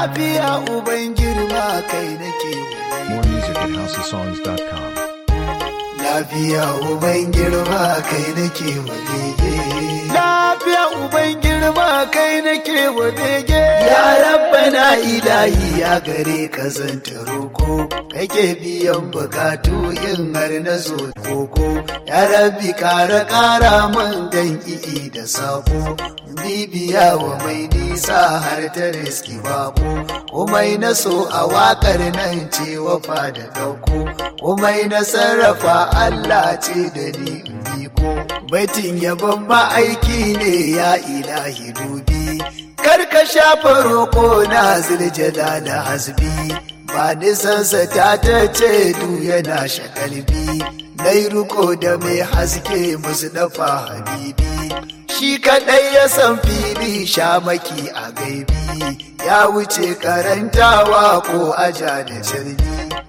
lafiya uban girma kai nake wani. More music at housesongs.com. Lafiya uban girma kai nake wadege. Lafiya uban girma kai nake wadege. Ya rabbana ilahi ya gare ka zanta roko. Kake biyan bukatu in har na zo koko. Ya rabbi kara man dan i'i da sako. Bibiya wa mai nisa har ta riski bako. Komai na so a wakar nan ce wafa da dauko. Komai na sarrafa Allah ce da ni in biko. Baitin yabon ma'aiki ne ya ilahi dubi. Karka shafa roƙo na ziljada da hasbi. Ba nisansa ta ce du yana shakalbi. Nai ruko da mai haske musu dafa habibi. Shi kaɗai ya san fili shamaki a gaibi. Ya wuce karantawa ko aja da jirgi.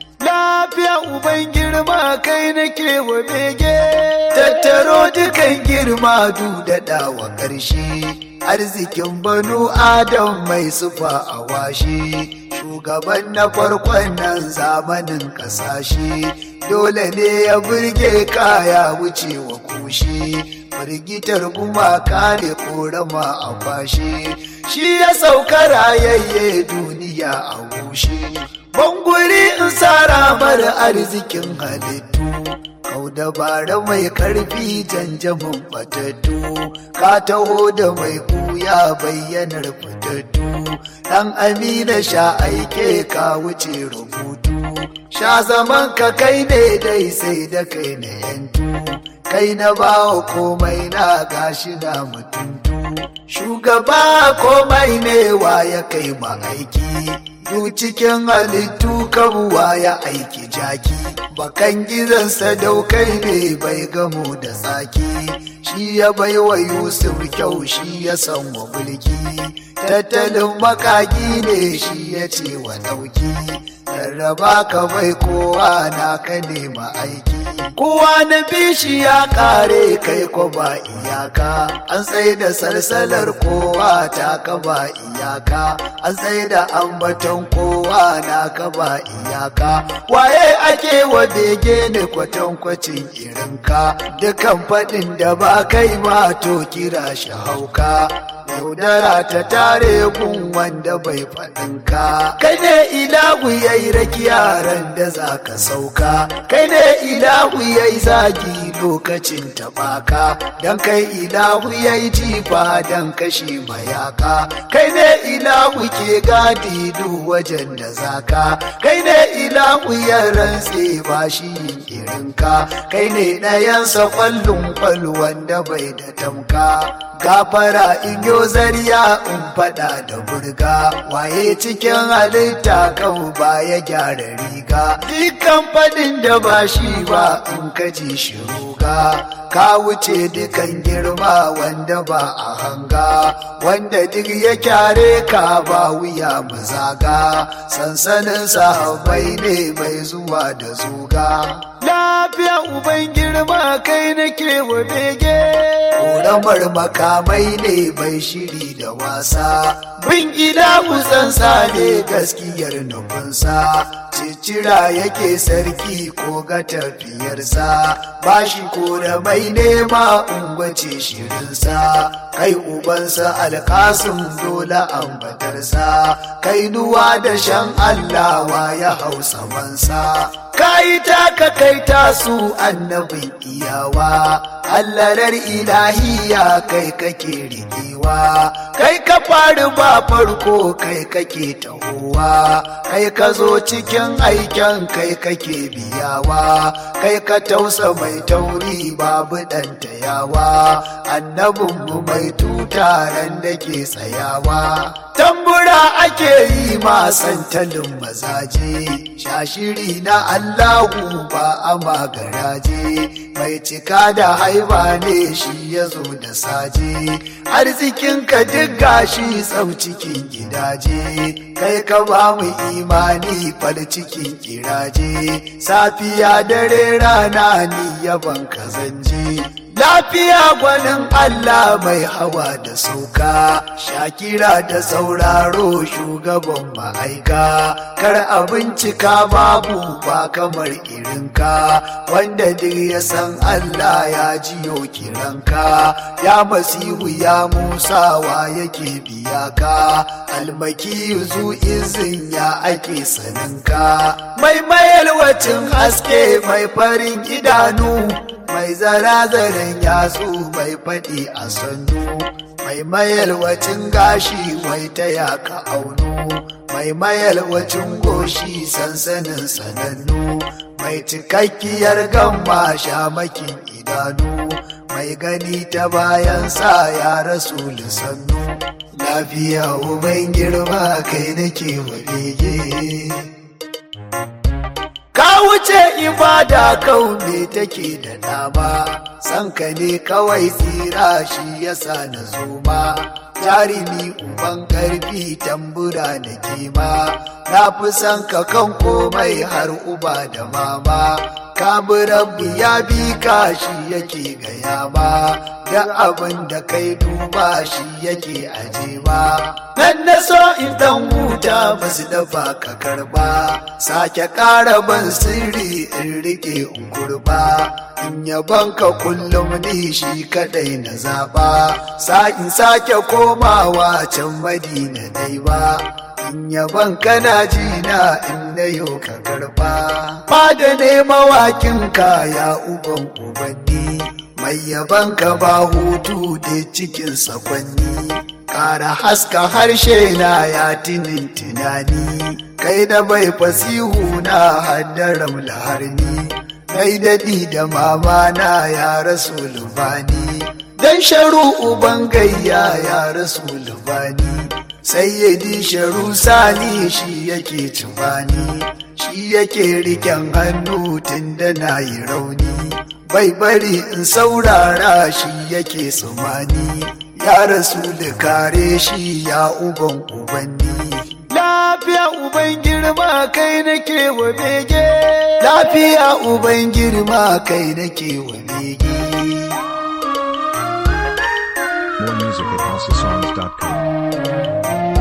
Lafiya uban girma kai nake wa bege. Tattaro dukan girma dudada wa ƙarshe. Arzikin banu Adam mai sufa a washe. Shugaban na farkon nan zamanin ƙasashe. Dole ne ya burge kaya wuce wa kushe. Firgitar gumaka ne korama a kwashe. Shi ya sauka rayayye duniya a wushe. Banguri in tsara mara arzikin halittu. Kau dabara mai karfi janjamin fatattu. Ka taho da mai kuya bayyanar fatattu. Dan Amina sha aike ka wuce rubutu. Sha zaman ka kai ne dai sai da kai na yantu. Kai na bawa komai na gashi na mutuntu. Shugaba komai ne wa ya kai ma aiki. Du cikin halittu kabuwa ya aiki jaki. Bakan gizansa daukai ne bai gamo da tsaki. Shi ya bai wa Yusuf kyau shi ya san wa mulki. Tattalin makaki ne shi ya ce wa dauki. Rarraba ka bai kowa na ka nema aiki. Kowa na bishi ya kare kai ko ba iyaka. An tsaye da salsalar kowa ta ka ba iyaka. An tsaye da ambaton kowa na ka ba iyaka. Waye ake wa bege ne kwatankwacin irinka. Dukan faɗin da ba kai ma to kira shi hauka. Yaudara ta tare gun wanda bai faɗinka. Kai ne ilahu yayi rakiyaran da za ka sauka. Kai ne ilahu yayi zagi lokacin tabaka. Dan kai ilahu yayi jifa dan kashe mayaka. Kai ne ilahu ke gadi duk wajen da zaka. Kai ne ilahu ya rantse ba shi yin irinka. Kai ne ɗayansa kwallon wanda bai da tamka. Gafara in yo zariya in fada da burga. Waye cikin halitta kan ba ya gyara riga. Dukkan fadin da ba shi ba in ka ji shi ruga. Ka wuce dukan girma wanda ba a hanga. Wanda duk ya kyare ka ba wuya mu zaga. Sansanin sahabbai ne mai zuwa da zuga. Lafiya uban girma kai nake wa bege. Ƙoramar makamai ne bai shiri da wasa. Bin ilahu tsansa ne gaskiyar nufinsa. Cicira yake sarki ko ga tafiyarsa. Bashi ko da mai nema ungwace shirinsa. Kai ubansa alkasim dole ambatarsa. Kai nuwa da shan Allah wa ya hausa mansa. Kai taka kai tasu annabin iyawa. Allarar ilahiya kai kake rigewa. Kai ka fari ba farko kai kake tahowa. Kai ka zo cikin aiken kai kake biyawa. Kai ka tausa mai tauri babu ɗan tayawa. Annabinmu mai tutaren da ke tsayawa. Tambura ake yi ma santalin mazaje. Shashiri na Allahu ba a magaraje. Mai cika da haiba ne shi ya zo da saje. Arzikinka duk gashi tsau cikin gidaje. Kai ka ba mu imani fal cikin kiraje. Safiya dare rana ni yaban ka zanje. lafiya gwanin Allah mai hawa da sauka, shakira da sauraro shugaban ma'aika, kar a bincika babu ba kamar irinka, wanda duk ya san Allah ya jiyo kiranka, ya Masihu ya Musa wa yake biya ka, almaki zu izin ya ake saninka, mai mayalwacin haske mai farin idanu, mai zara-zaren yatsu mai faɗi a sannu, mai mayalwacin gashi mai taya ka aunu, mai mayalwacin goshi sansanin sanannu, mai cikakkiyar gamba shamakin idanu, mai gani ta bayansa ya rasu sannu, lafiya uban girma kai nake wa bege. Ka wuce ibada kau me take da dama, san ka ne kawai tsira shi yasa na zoma, jarumi uban karfi tambura da kima, na fi san ka kan komai har uba da mama, ka bi rabbi ya bi ka shi yake gaya ma, da abin da kai duba shi yake aje ma, nan na so in dan huta basu dafa ka karba, sake ƙara ban sirri in rike in kurba, in yaban ka kullum ni shi kadai na zaba, sa'in sake komawa can Madina dai ba, in yaban kana ji na in na yau ka karba, ba da ne mawakin ka ya uban ubanni, mai yaban ka ba hutu da cikin sakwanni, ƙara haska harshe na ya tinin tunani, kai da bai fasihu na haddaram laharni, kai daɗi da mama na ya rasu lubani, dan sharu uban gayya ya rasu lubani, sayyidi sharu sani shi yake tubani, shi yake riken hannu tun da na yi rauni, bai bari in saurara shi yake tsumani, ya rasu da kare shi ya uban ubanni. Lafiya uban girma kai nake wa bege, lafiya uban girma kai nake wa bege. More music at HouseOfSongs.com.